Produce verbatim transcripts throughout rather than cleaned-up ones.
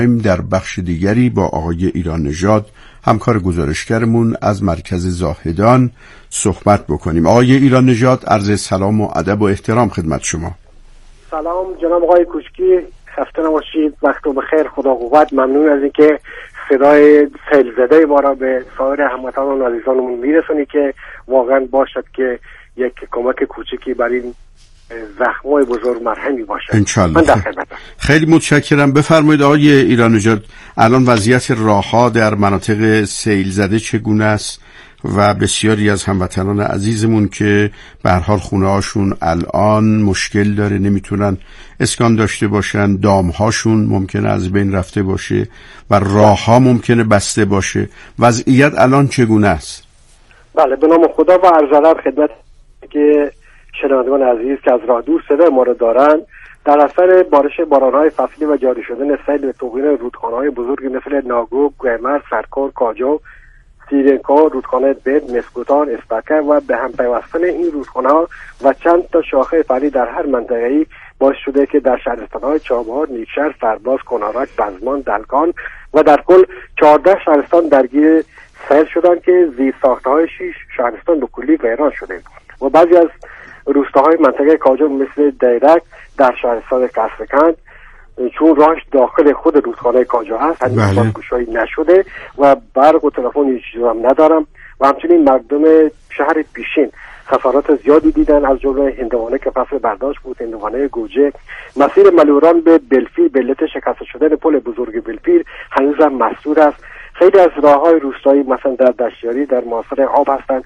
در بخش دیگری با آقای ایران نژاد همکار گزارشگرمون از مرکز زاهدان صحبت بکنیم. آقای ایران نژاد، عرض سلام و ادب و احترام خدمت شما. سلام جناب آقای کوچکی، خسته نباشید، وقت و بخیر، خدا قوت. ممنون از اینکه صدای سیل‌زده ما را به سایر هموطنان و عزیزانمون میرسونی که واقعا باشد که یک کمک کوچکی برای این زخمای بزرگ مرهمی باشه. انشالله. خیلی متشکرم. بفرمایید آقای ایران نژاد، الان وضعیت راه‌ها در مناطق سیل زده چگونه است و بسیاری از هموطنان عزیزمون که به هر حال خونه‌هاشون الان مشکل داره، نمیتونن اسکان داشته باشن، دامهاشون ممکنه از بین رفته باشه و راه‌ها ممکنه بسته باشه، وضعیت الان چگونه است؟ بله، به نام خدا و عرض ادب خدمت که شنوندگان عزیز که از راه دور صدای ما رو دارن. در اثر بارش باران‌های فصلی و جاری شدن سیل به توقین رودخانه‌های بزرگی مثل ناگو، گویمر، سرکور، کاجو، سیرنکو، رودخانه بد، مسکوتان، اسپکه و به هم پیوستن این رودخانه‌ها و چند تا شاخه فرعی در هر منطقه‌ای باعث شده که در شهرستان‌های چابهار، نیکشهر، سرباز، کنارک، بزمان، دلکان و در کل چهارده شهرستان درگیر سیل شدن که زیرساخت‌های شش شهرستان به کلی ویران شده و بعضی از روستاهای منطقه کاجو مثل دیرک در شهرستان کسرکند چون راهش داخل خود رودخانه کاجو هست هنوز بازگشایی نشده و برق و تلفن هیچ چیز هم ندارم و همچنین مردم شهر پیشین خسارات زیادی دیدن، از جمله هندوانه که فصل برداشت بود، هندوانه گوجه. مسیر ملوران به بلفیر به علت شکسته شدن پل بزرگ بلفیر هنوز هم مسدود است. خیلی از راههای روستایی مثلا در دشتیاری در معاصر آب هستند،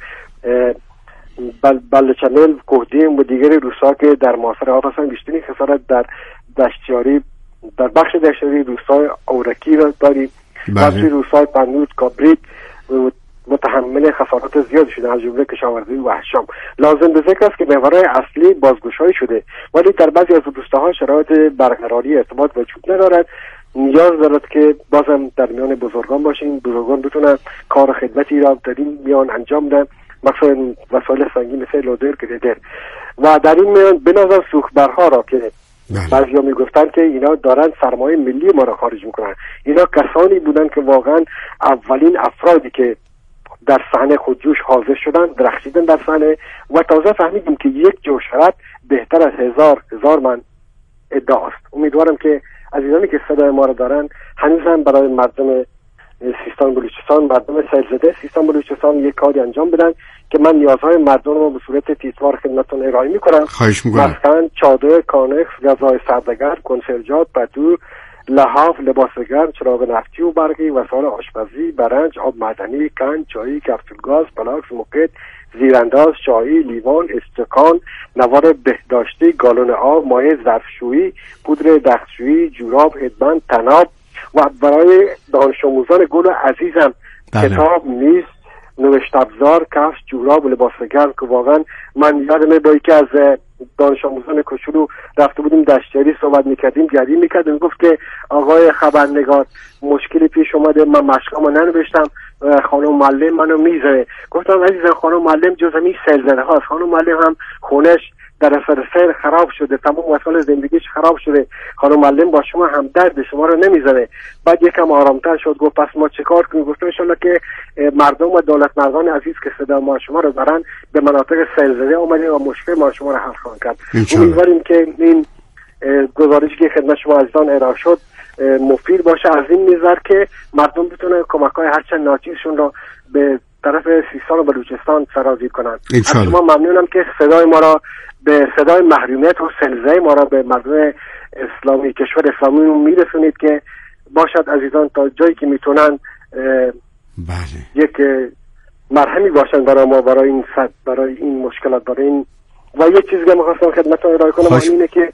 بل بلچنل، کوهدیم و دیگر روستا که در معاصر آب هستند. بیشترین خسارت در دشتیاری در بخش دشتیاری روستای اورکی را داریم. بخش روستای پنود، کابریک متحمل خسارات زیاد شده، از جمله کشاورزی و احشام. لازم به ذکر است که محورهای اصلی بازگشایی شده ولی در بعضی از روستاها شرایط برقراری ارتباط وجود ندارد. نیاز دارد که بازم در میان بزرگان باشیم، بزرگان بتونن کار خدمتی را در این میان انجام بدن، مثلا وسایل سنگین مثل لودر، گریدر. و در این میان به نظر سوختبرها را که بعضیا میگفتن که اینا دارن سرمایه ملی ما را خارج میکنن، اینا کسانی بودن که واقعا اولین افرادی که در صحنه خودجوش حاضر شدن، درخشیدن در صحنه و تازه فهمیدیم که یک جو شرط بهتر از هزار هزار من ادعاست. امیدوارم که عزیزانی که صدای ما را دارن هنوز هم برای مردم سیستان بلوچستان، مردم سیل‌زده سیستان بلوچستان یک کاری انجام بدن که من نیازهای مردم رو به صورت تیتوار خدمتتون ارائه میکنم. خواهش میکنم. مثلا چادر، کانکس، غذای سرده‌گرم، کنسرجات، پتو، لحاف، لباس گرم، چراغ نفتی و برقی، وسایل آشپزی، برنج، آب معدنی، کن، چایی، کپسول گاز، پلاکس، موقت، زیرانداز، چایی، لیوان، استکان، نوار بهداشتی، گالون آب، مایع ظرفشویی، پودر دستشویی، جوراب، هدبند، طناب و برای دانش آموزان گل عزیزم بله. کتاب، میز، نوشت ابزار، کفش، جوراب و لباس گرم که واقعا من یادمه با یکی از دانش آموزان کوچولو رفته بودیم دشتیاری صحبت میکردیم، گری میکردیم، گفت که آقای خبرنگار مشکلی پیش اومده، من مشقامو ننوشتم، خانم معلم منو میزنه. گفتم عزیزم خانم معلم جز همین سیل زده هاست، خانم معلم هم خونش در اثر سیل خراب شده، تمام وسایل زندگیش خراب شده، خانم معلم با شما هم درد شما رو نمیزنه. بعد یکم آرامتر شد، گفت پس ما چه کار کنیم؟ گفتم ان شاءالله که مردم و دولت مردان عزیز که صدا ما شما رو دارن به مناطق سیل زده اومدیم و مشکل ما شما رو حل خواهند کرد. امیدواریم که این گزارشی که خدمت شما عزیزان ارائه شد مفید باشه، از این نظر که مردم بتونن کمک‌های هرچند ناچیزشون رو به طرف سیستان و بلوچستان سرازیر کنن. از شما ممنونم که صدای ما را به صدای محرومیت و سلزه ما را به مردم اسلامی کشور اسلامی میرسونید که باشد عزیزان تا جایی که میتونن بله. یک مرهمی باشن برای ما، برای این صد برای این مشکلات، برای این. و یک چیزی که می‌خواستم خدمتتون ارائه کنم اینه که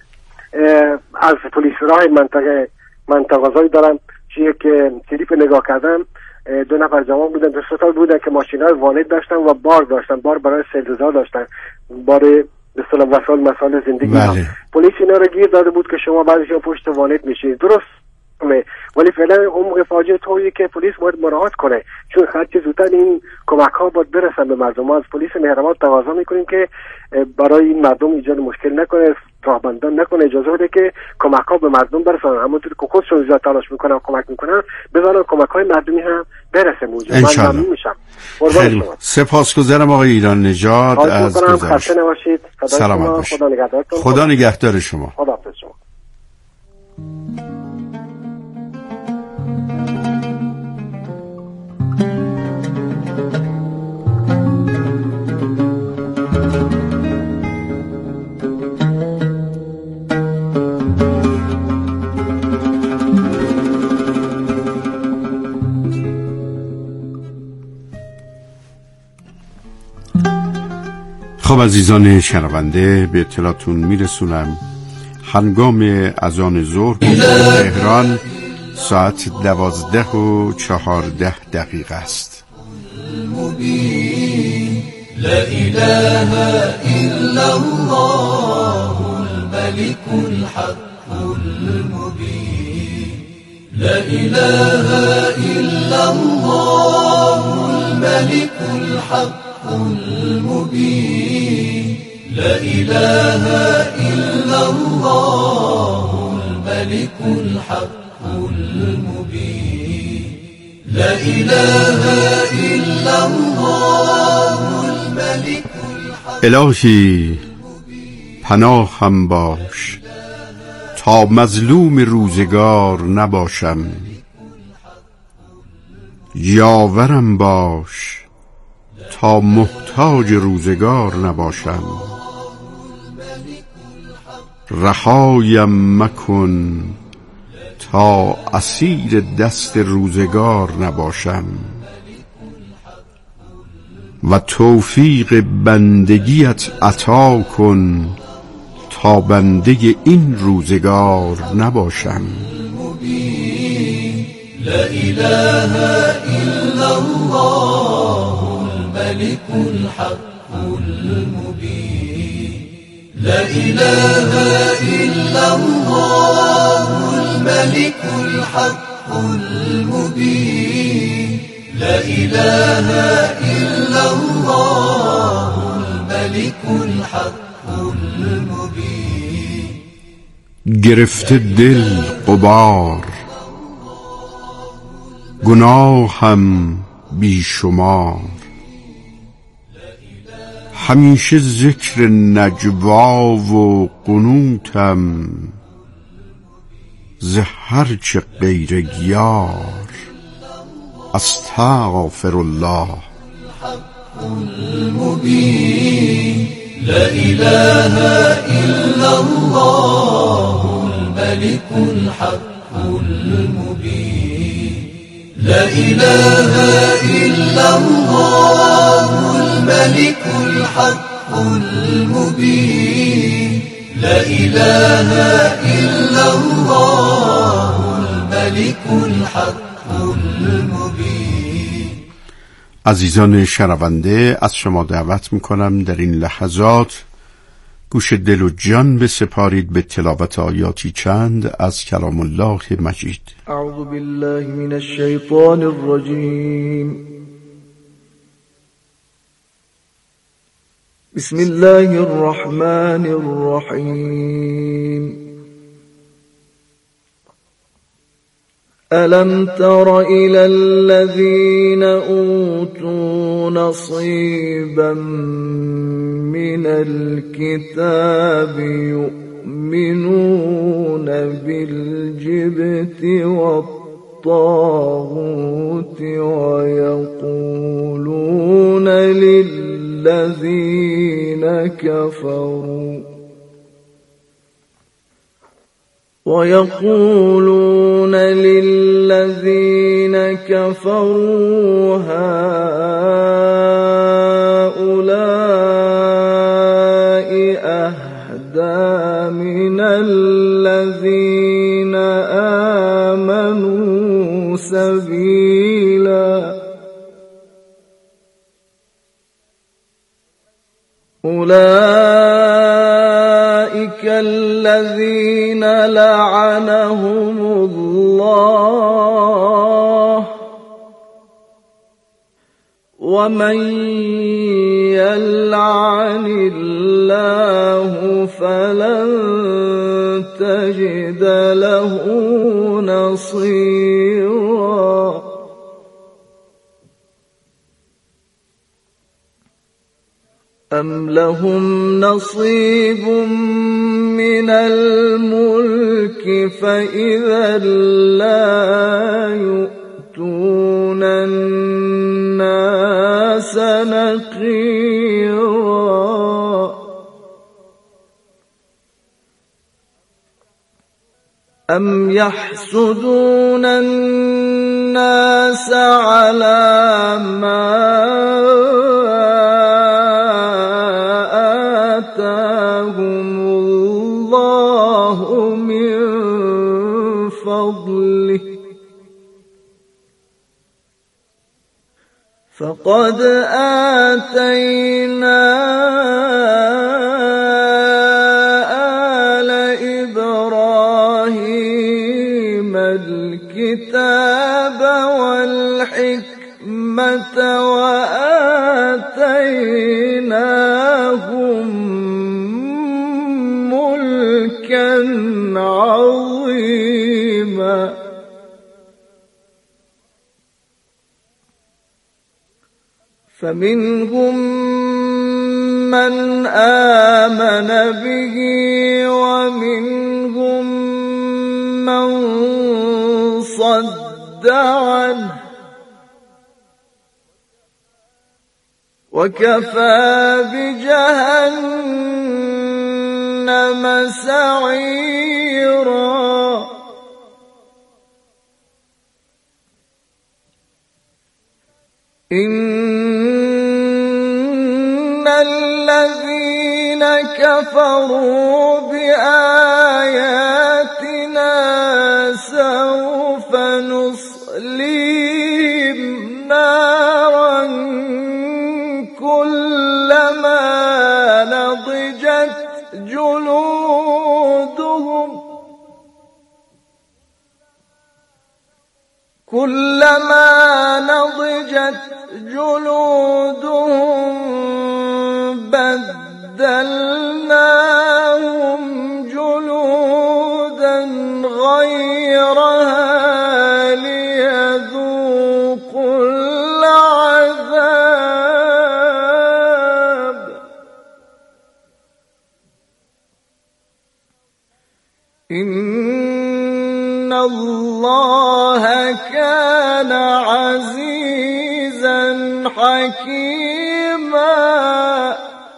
از پلیس راه منطقه منطقه‌ای دارم چیه که کلیپ نگاه کردم، دو نفر جوان بودن، دو سه بودن که ماشین‌های وانت داشتن و بار داشتن، بار برای سیل‌زده داشتن، بار به اصطلاح وسایل مسائل زندگی. بله. پلیس اینا رو گیر داده بود که شما بعضی‌ها پشت وانت میشید. درست ولی فعلا عمق فاجعه طوریه که پلیس باید مراعات کنه، چون هرچه زودتر این کمک ها باید برسن به مردم. ما از پلیس مهربان تقاضا میکنیم که برای این مردم ایجاد مشکل نکنه، راهبندان نکنه، اجازه بده که کمک ها به مردم برسن. همونطور که خودشون زیاد تلاش میکنن کمک میکنن، بذارن کمک های مردمی هم برسه موجود. من ممنون میشم. خیلی سپاسگزارم آقای ایران نژاد از گزارش. سلامت باشید. خدا نگهدارتون. خدا نگهدار شما. خدا حافظ شما. خب عزیزان شنونده، به اطلاعتون میرسونم هنگام اذان ظهر به تهران ساعت دوازده و چهارده دقیقه است. لا اله الا الله الملك الحق المبين لا اله الا الله الملك الحق المبين لا اله الا الله الملك الحق المبين لا اله الا الله الملك الحق. الهی پناهم باش تا مظلوم روزگار نباشم، یاورم باش تا محتاج روزگار نباشم، رهایم مکن تا اسیر دست روزگار نباشم و توفیق بندگیت عطا کن تا بنده این روزگار نباشم. لا اله الا الله الملك الحق المبين لا اله الا الله الملك الحق المبين لا اله الا الله الملك الحق المبين. گرفته دل غبار، گناهم بی شمار، همیشه ذکر نجوا و قنوتم، ز هرچه غیر یار استغفر الله. المبين لا اله الا الله الملك الحق المبين لا اله الا الله الملك الحق المبين لا اله الا الله الملك الحق المبين. عزیزان شنونده، از شما دعوت میکنم در این لحظات گوش دل و جان بسپارید به تلاوت آیاتی چند از کلام الله مجید. اعوذ بالله من الشیطان الرجیم. بسم الله الرحمن الرحیم. ألم تر إلى الذين أوتوا نصيبا من الكتاب يؤمنون بالجبت والطاغوت ويقولون للذين كفروا ويقولون للذين كفروا هؤلاء أهدى من الذين آمنوا سبيلا أولئك الذين لعنهم الله الله ومن يلعن الله فلن تجد له نصيرا أم لهم نصيب من الملك فإذا لا يؤتون الناس نقيرا أم يحسدون الناس على ما آتاهم الله من فضله فقد آتينا آل إبراهيم الكتاب والحكمة وآتيناهم ملكا عظيما فمنهم من آمن به ومنهم من صد عنه وكفى بجهنم سعيرا إن الذين كفروا بآياتنا سوف نصليهم نارا كلما نضجت جلودهم كلما نضجت جلودهم بدلناهم جلودا غيرها ليذوقوا العذاب إن الله كان عزيزا حكيما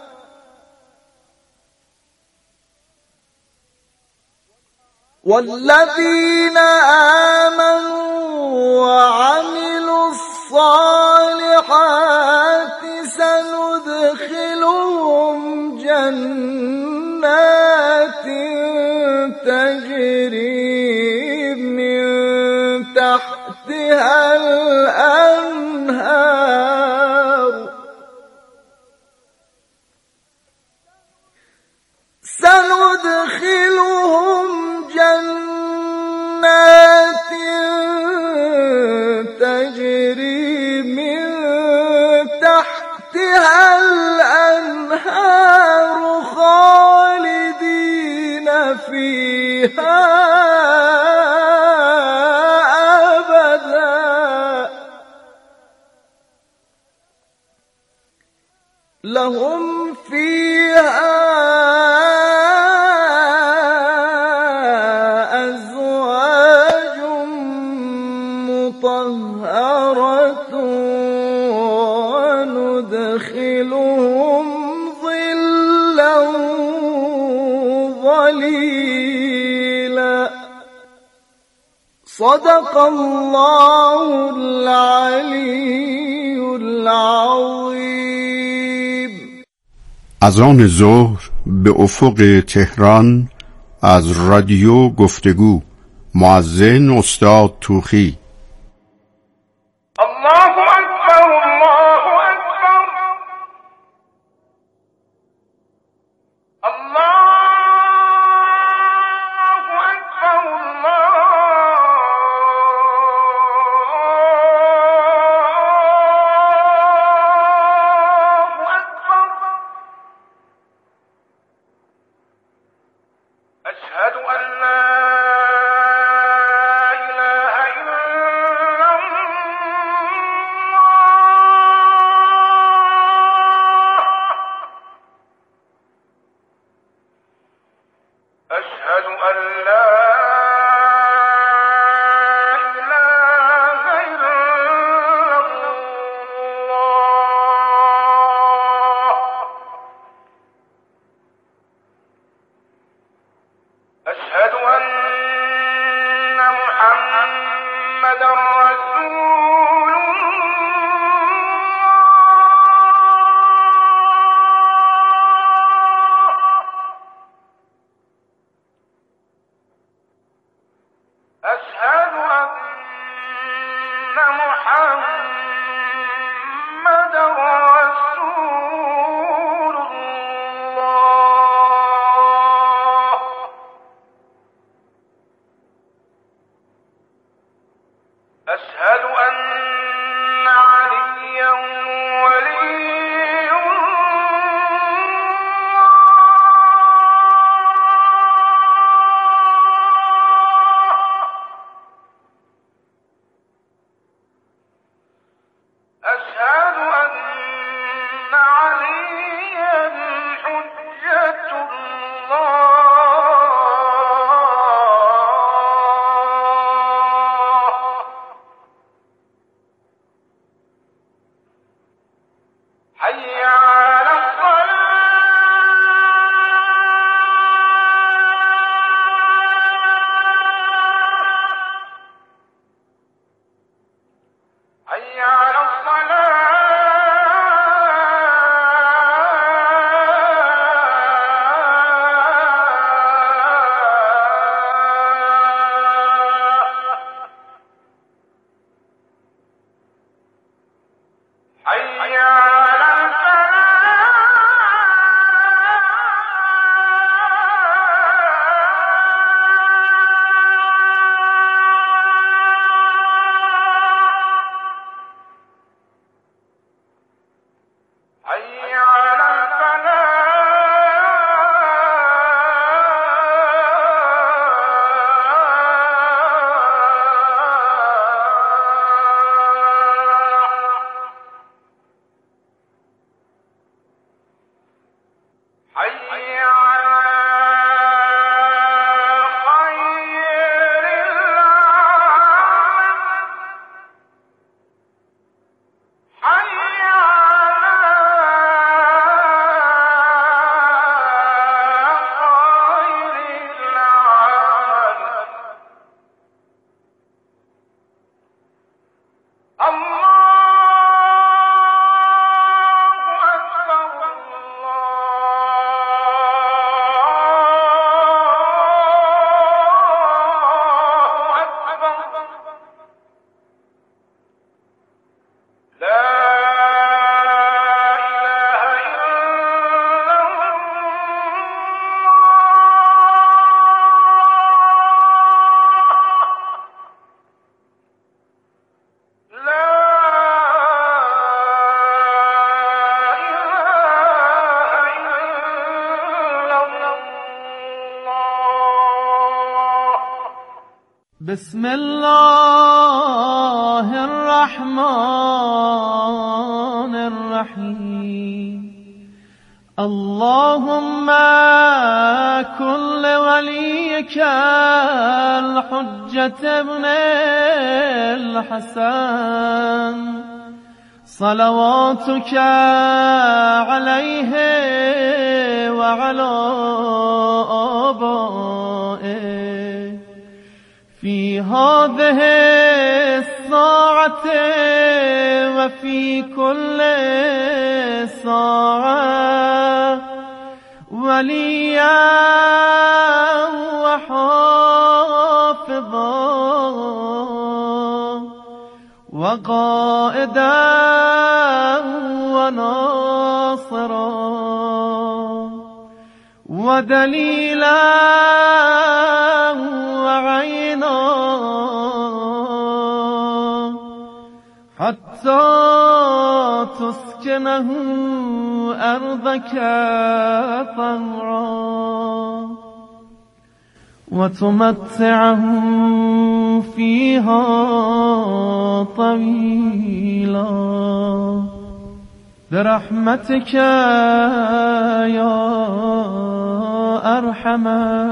والذين آمنوا وعملوا الصالحات سندخلهم جنات تجري من تحتها الأنهار سندخلهم جنات تجري من تحتها الأنهار خالدين فيها أبدا لهم فيها أزواج مطهرة وندخلهم ظلا ظليلا صدق الله العلي العظيم. از آن ظهر به افق تهران از رادیو گفتگو مؤذن استاد توخی. الله اکبر الله اکبر الله اکبر الله بسم الله الرحمن الرحيم اللهم كن لوليك الحجة ابن الحسن صلواتك عليه وعلى آبائه في هذه الساعة وفي كل ساعة وليا وحافظا وقائدا وناصرا ودليلا وعينا حتى تسكنه أرضك طوعا وتمتعه فيها طويلا برحمتك يا أرحم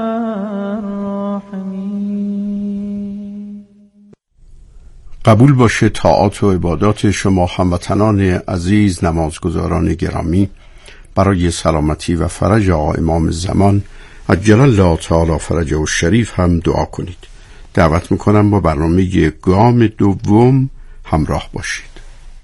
الراحمين. قبول باشه طاعات و عبادات شما هموطنان عزیز، نمازگزاران گرامی، برای سلامتی و فرج آقا امام زمان عجل الله تعالی فرجه الشریف هم دعا کنید. دعوت میکنم با برنامه گام دوم همراه باشید.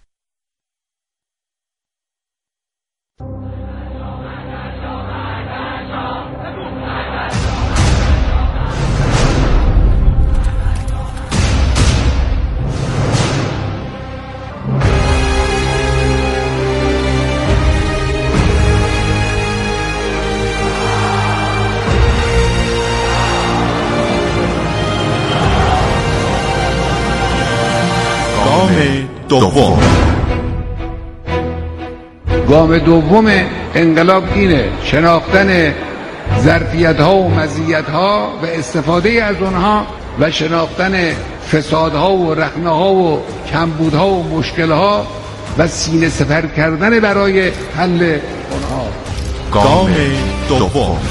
دوم. گام دوم انقلاب اینه: شناختن ظرفیت‌ها و مزیت‌ها و استفاده از اونها و شناختن فسادها و رخنه‌ها و کمبودها و مشکل‌ها و سینه سپر کردن برای حل اونها. گام دوم.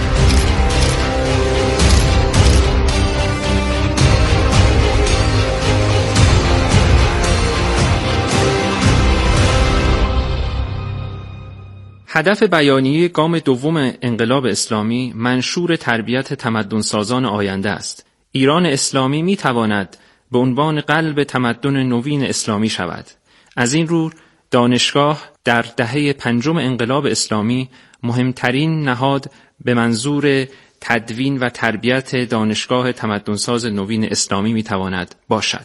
هدف بیانیه گام دوم انقلاب اسلامی منشور تربیت تمدنسازان آینده است. ایران اسلامی می تواند به عنوان قلب تمدن نوین اسلامی شود. از این رو دانشگاه در دهه پنجم انقلاب اسلامی مهمترین نهاد به منظور تدوین و تربیت دانشگاه تمدنساز نوین اسلامی می تواند باشد.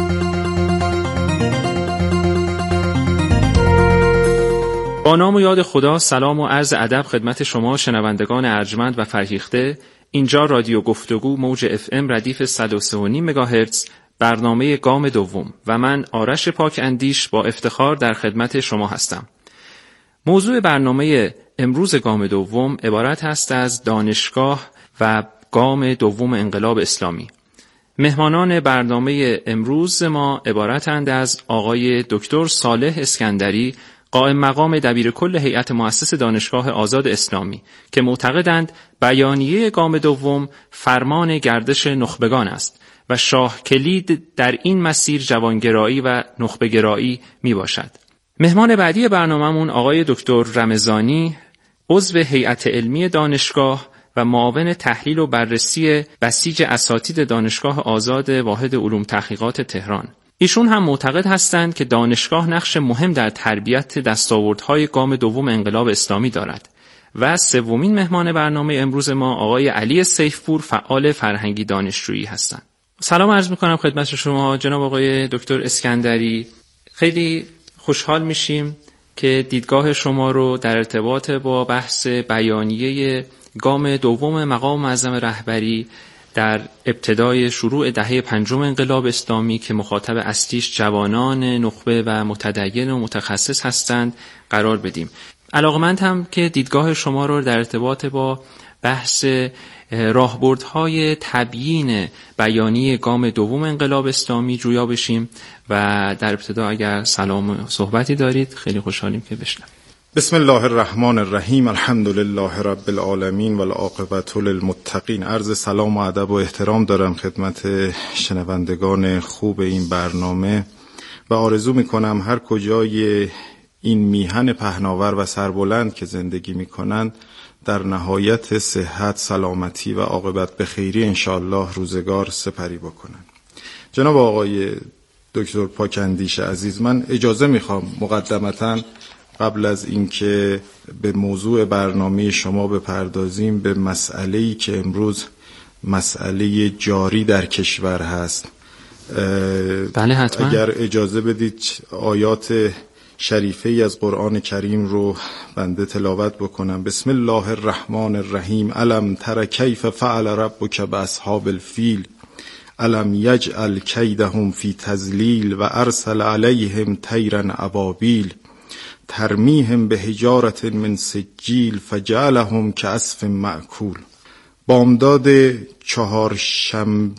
با نام و یاد خدا، سلام و عرض ادب خدمت شما شنوندگان ارجمند و فرهیخته. اینجا رادیو گفتگو موج اف ام ردیف صد و سه و نیم مگاهرتز، برنامه گام دوم و من آرش پاک اندیش با افتخار در خدمت شما هستم. موضوع برنامه امروز گام دوم عبارت است از دانشگاه و گام دوم انقلاب اسلامی. مهمانان برنامه امروز ما عبارتند از آقای دکتر صالح اسکندری، قائم مقام دبیرکل هیئت مؤسس دانشگاه آزاد اسلامی، که معتقدند بیانیه گام دوم فرمان گردش نخبگان است و شاه کلید در این مسیر جوانگرایی و نخبگرایی می باشد. مهمان بعدی برنامه‌مون آقای دکتر رمضانی، عضو هیئت علمی دانشگاه و معاون تحلیل و بررسی بسیج اساتید دانشگاه آزاد واحد علوم تحقیقات تهران. ایشون هم معتقد هستند که دانشگاه نقش مهم در تربیت دستاوردهای گام دوم انقلاب اسلامی دارد. و سومین مهمان برنامه امروز ما آقای علی سیفپور، فعال فرهنگی دانشجویی هستند. سلام عرض میکنم خدمت شما جناب آقای دکتر اسکندری. خیلی خوشحال میشیم که دیدگاه شما رو در ارتباط با بحث بیانیه گام دوم مقام معظم رهبری در ابتدای شروع دهه پنجم انقلاب اسلامی که مخاطب اصلیش جوانان نخبه و متدین و متخصص هستند قرار بدیم. علاقمند هم که دیدگاه شما رو در ارتباط با بحث راهبردهای تبیین بیانیه گام دوم انقلاب اسلامی جویا بشیم و در ابتدا اگر سلام صحبتی دارید خیلی خوشحالیم که بشنویم. بسم الله الرحمن الرحیم. الحمد لله رب العالمین و العاقبة للمتقین. عرض سلام و ادب و احترام دارم خدمت شنوندگان خوب این برنامه و آرزو میکنم هر کجای این میهن پهناور و سربلند که زندگی میکنند در نهایت صحت، سلامتی و عاقبت به خیری انشاءالله روزگار سپری بکنند. جناب آقای دکتر پاکندیش عزیز، من اجازه میخوام مقدمتاً قبل از اینکه به موضوع برنامه شما بپردازیم به مسئله‌ای که امروز مسئله جاری در کشور هست، بله حتما. اگر اجازه بدید آیات شریفه ای از قرآن کریم رو بنده تلاوت بکنم. بسم الله الرحمن الرحیم. الم تر کیف فعل ربک باصحاب الفیل الم یجعل کیدهم فی تضلیل و ارسل علیهم طیرا ابابیل ترمیهم به حجارت من سجیل فجعلهم کعصف مأکول. بامداد چهارشنبه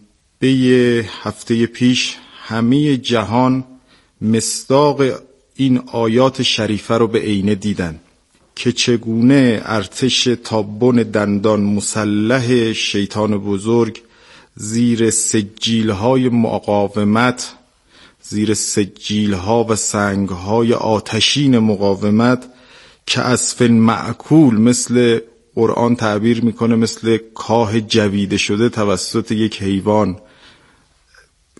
هفته پیش همه جهان مصداق این آیات شریفه رو به عینه دیدن که چگونه ارتش تابون دندان مسلح شیطان بزرگ زیر سجیل‌های مقاومت، زیر سجیل‌ها و سنگ‌های آتشین مقاومت که از فن معکول، مثل قرآن تعبیر میکنه مثل کاه جویده شده توسط یک حیوان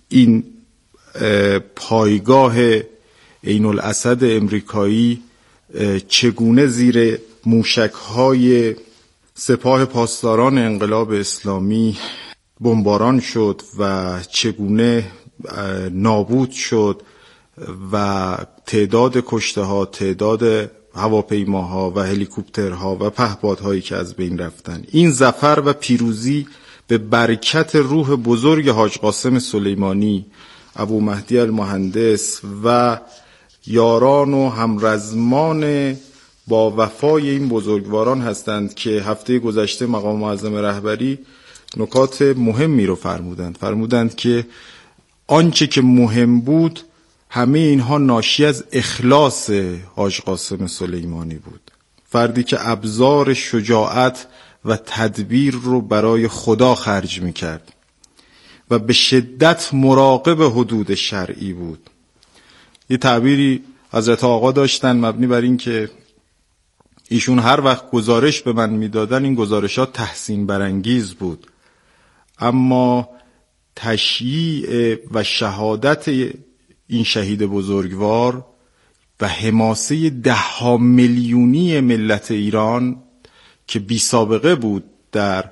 این پایگاه عین الاسد امریکایی چگونه زیر موشک‌های سپاه پاسداران انقلاب اسلامی بمباران شد و چگونه نابود شد و تعداد کشته ها، تعداد هواپیماها و هلیکوپترها و پهپادهایی که از بین رفتن. این ظفر و پیروزی به برکت روح بزرگ حاج قاسم سلیمانی، ابو مهدی المهندس و یاران و همرزمان با وفای این بزرگواران هستند که هفته گذشته مقام معظم رهبری نکات مهمی رو فرمودند. فرمودند که آنچه که مهم بود همه اینها ناشی از اخلاص حاج قاسم سلیمانی بود. فردی که ابزار شجاعت و تدبیر رو برای خدا خرج می‌کرد و به شدت مراقب حدود شرعی بود. یه تعبیری حضرت آقا داشتن مبنی بر این که ایشون هر وقت گزارش به من میدادن این گزارشات تحسین برانگیز بود، اما تشییع و شهادت این شهید بزرگوار و حماسه ده ها میلیونی ملت ایران که بی سابقه بود در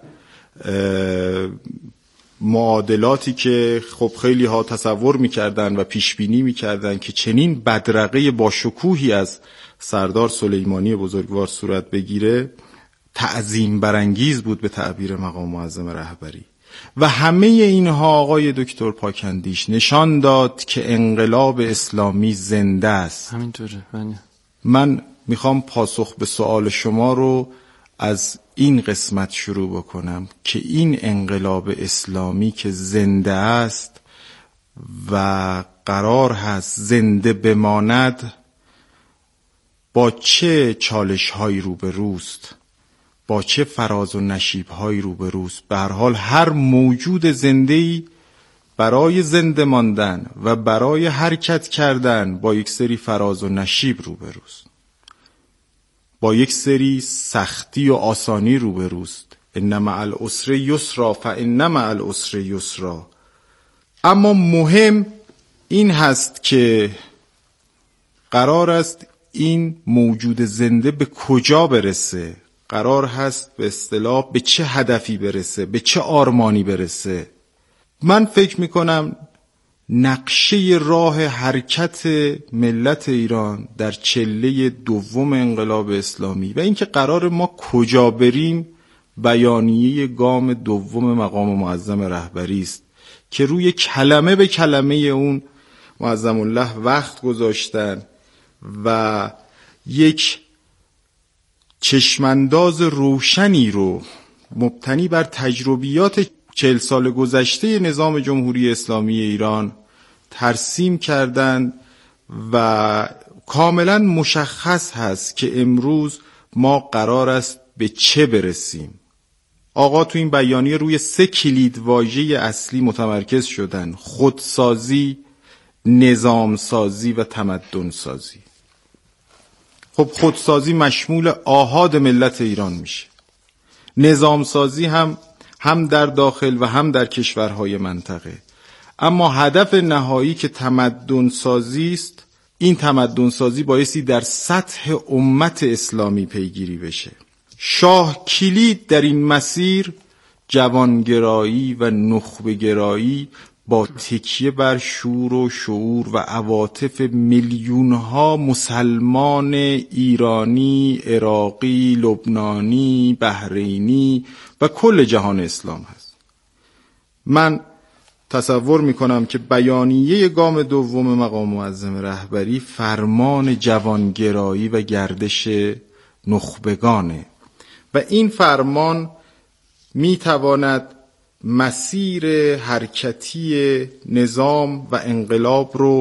معادلاتی که خب خیلی ها تصور میکردن و پیش بینی میکردن که چنین بدرقه با شکوهی از سردار سلیمانی بزرگوار صورت بگیره، تعظیم برانگیز بود به تعبیر مقام معظم رهبری. و همه اینها آقای دکتر پاکندیش نشان داد که انقلاب اسلامی زنده است. همینطوره. من میخوام پاسخ به سوال شما رو از این قسمت شروع بکنم که این انقلاب اسلامی که زنده است و قرار هست زنده بماند با چه چالش هایی روبروست، با چه فراز و نشیب هایی روبروست. به هر حال هر موجود زنده‌ای برای زنده ماندن و برای حرکت کردن با یک سری فراز و نشیب روبروست، با یک سری سختی و آسانی روبروست. ان مع العسر یسرا فان مع العسر یسرا. اما مهم این هست که قرار است این موجود زنده به کجا برسه، قرار هست به اصطلاح به چه هدفی برسه، به چه آرمانی برسه. من فکر میکنم نقشه راه حرکت ملت ایران در چله دوم انقلاب اسلامی و اینکه قرار ما کجا بریم بیانیه گام دوم مقام معظم رهبری است که روی کلمه به کلمه اون معظم الله وقت گذاشتن و یک چشمانداز روشنی رو مبتنی بر تجربیات چهل سال گذشته نظام جمهوری اسلامی ایران ترسیم کردند و کاملا مشخص هست که امروز ما قرار است به چه برسیم. آقا تو این بیانیه روی سه کلید واژه اصلی متمرکز شدن: خودسازی، نظامسازی و تمدن سازی. خب خودسازی مشمول آحاد ملت ایران میشه، نظامسازی هم هم در داخل و هم در کشورهای منطقه. اما هدف نهایی که تمدن سازی است، این تمدن سازی بایستی در سطح امت اسلامی پیگیری بشه. شاه کلید در این مسیر جوانگرایی و نخبه‌گرایی با تکیه بر شور و شعور و عواطف میلیون‌ها مسلمان ایرانی، عراقی، لبنانی، بحرینی و کل جهان اسلام هست. من تصور میکنم که بیانیه گام دوم مقام معظم رهبری فرمان جوانگرایی و گردش نخبگانه و این فرمان میتواند مسیر حرکتی نظام و انقلاب رو